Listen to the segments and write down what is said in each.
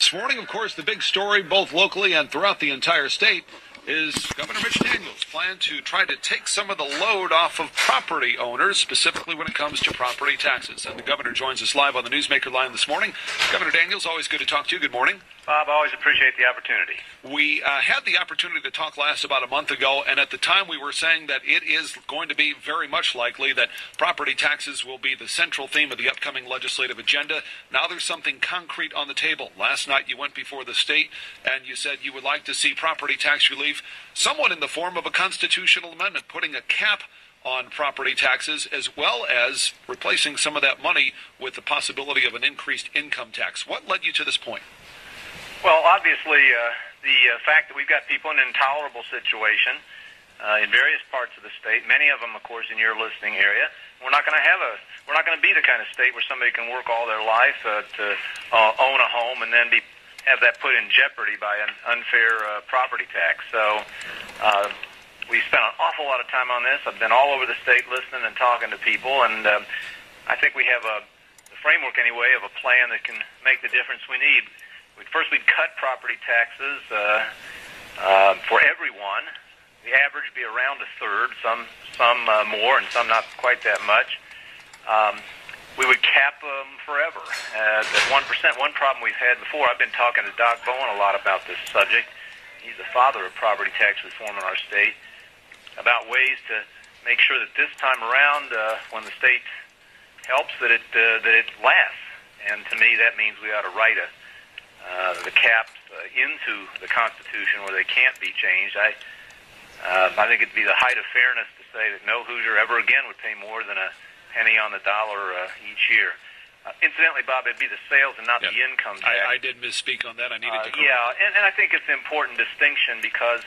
This morning, of course, the big story, both locally and throughout the entire state, is Governor Mitch Daniels' plan to try to take some of the load off of property owners, specifically when it comes to property taxes. And the governor joins us live on the Newsmaker line this morning. Governor Daniels, always good to talk to you. Good morning. Bob, I always appreciate the opportunity. We had the opportunity to talk last about a month ago, and at the time we were saying that it is going to be very much likely that property taxes will be the central theme of the upcoming legislative agenda. Now there's something concrete on the table. Last night you went before the state and you said you would like to see property tax relief somewhat in the form of a constitutional amendment, putting a cap on property taxes, as well as replacing some of that money with the possibility of an increased income tax. What led you to this point? Well, obviously, the fact that we've got people in an intolerable situation in various parts of the state, many of them, of course, in your listening area, we're not going to be the kind of state where somebody can work all their life to own a home and then have that put in jeopardy by an unfair property tax. So we spent an awful lot of time on this. I've been all over the state listening and talking to people, and I think we have the framework, anyway, of a plan that can make the difference we need. First, we'd cut property taxes for everyone. The average would be around a third, some more, and some not quite that much. We would cap them forever at 1%. One problem we've had before, I've been talking to Doc Bowen a lot about this subject. He's the father of property tax reform in our state, about ways to make sure that this time around, when the state helps, that it lasts. And to me, that means we ought to write the caps into the Constitution where they can't be changed. I think it'd be the height of fairness to say that no Hoosier ever again would pay more than a penny on the dollar each year. Incidentally, Bob, it'd be the sales and not the income tax. I did misspeak on that. I needed to correct. Yeah, and I think it's an important distinction because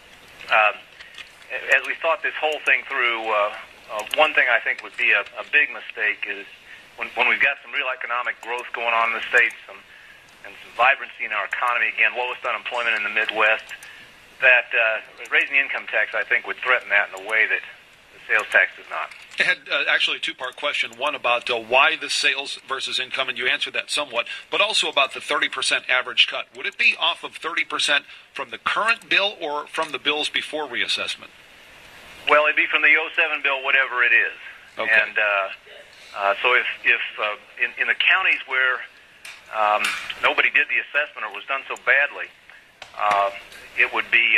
as we thought this whole thing through, one thing I think would be a big mistake is when we've got some real economic growth going on in the state, and some vibrancy in our economy, again, lowest unemployment in the Midwest, that raising the income tax, I think, would threaten that in a way that the sales tax does not. I had actually a two-part question, one about why the sales versus income, and you answered that somewhat, but also about the 30% average cut. Would it be off of 30% from the current bill or from the bills before reassessment? Well, it'd be from the 07 bill, whatever it is. Okay. And so if in the counties where nobody did the assessment or was done so badly, it would be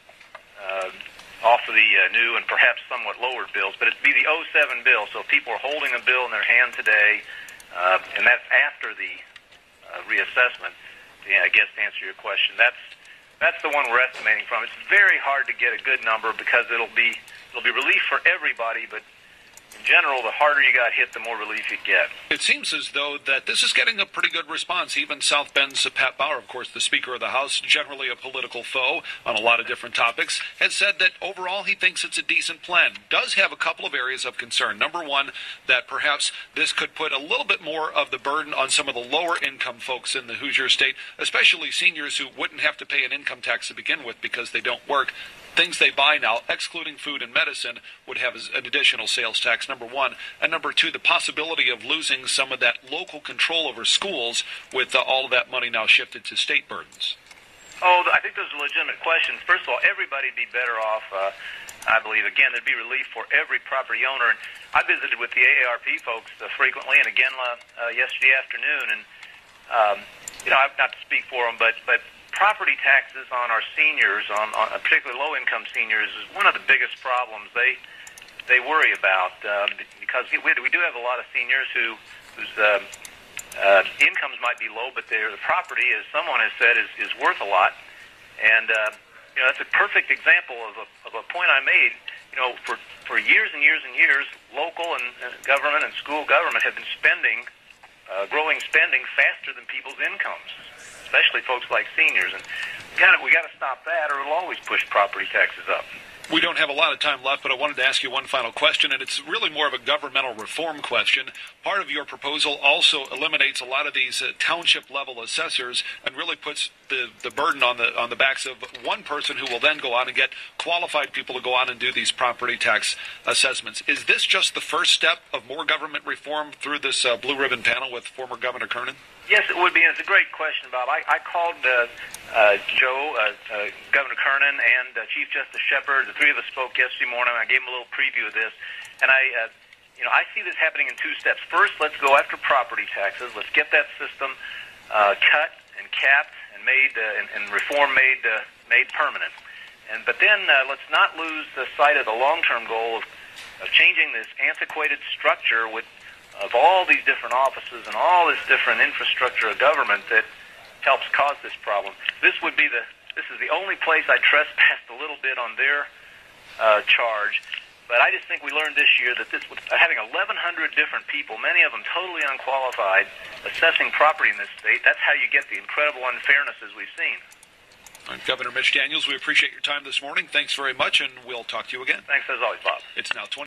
off of the new and perhaps somewhat lowered bills, but it'd be the 07 bill. So if people are holding a bill in their hand today, and that's after the reassessment, I guess to answer your question, that's the one we're estimating from. It's very hard to get a good number because it'll be relief for everybody, but in general, the harder you got hit, the more relief you get. It seems as though that this is getting a pretty good response. Even South Bend's Pat Bauer, of course, the Speaker of the House, generally a political foe on a lot of different topics, has said that overall he thinks it's a decent plan. Does have a couple of areas of concern. Number one, that perhaps this could put a little bit more of the burden on some of the lower income folks in the Hoosier state, especially seniors who wouldn't have to pay an income tax to begin with because they don't work. Things they buy now, excluding food and medicine, would have an additional sales tax, number one. And number two, the possibility of losing some of that local control over schools with all of that money now shifted to state burdens. Oh, I think those are legitimate questions. First of all, everybody'd be better off, I believe. Again, there'd be relief for every property owner. And I visited with the AARP folks frequently, and again yesterday afternoon. And, not to speak for them, but property taxes on our seniors, on particularly low-income seniors, is one of the biggest problems they worry about because we do have a lot of seniors whose incomes might be low, but the property, as someone has said, is worth a lot. And that's a perfect example of a point I made. For years and years and years, local and government and school government have been growing spending faster than people's incomes, especially folks like seniors. And we got to stop that, or it'll always push property taxes up. We don't have a lot of time left, but I wanted to ask you one final question, and it's really more of a governmental reform question. Part of your proposal also eliminates a lot of these township-level assessors and really puts the burden on the backs of one person who will then go on and get qualified people to go on and do these property tax assessments. Is this just the first step of more government reform through this blue ribbon panel with former Governor Kernan? Yes, it would be. It's a great question, Bob. I called Joe, Governor Kernan, and Chief Justice Shepard. The three of us spoke yesterday morning. I gave him a little preview of this, and I see this happening in two steps. First, let's go after property taxes. Let's get that system cut and capped and made and reform made permanent. But then let's not lose the sight of the long-term goal of changing this antiquated structure of all these different offices and all this different infrastructure of government that helps cause this problem. This is the only place I trespassed a little bit on their charge. But I just think we learned this year that having 1,100 different people, many of them totally unqualified, assessing property in this state, that's how you get the incredible unfairnesses we've seen. Governor Mitch Daniels, we appreciate your time this morning. Thanks very much, and we'll talk to you again. Thanks as always, Bob. It's now 20.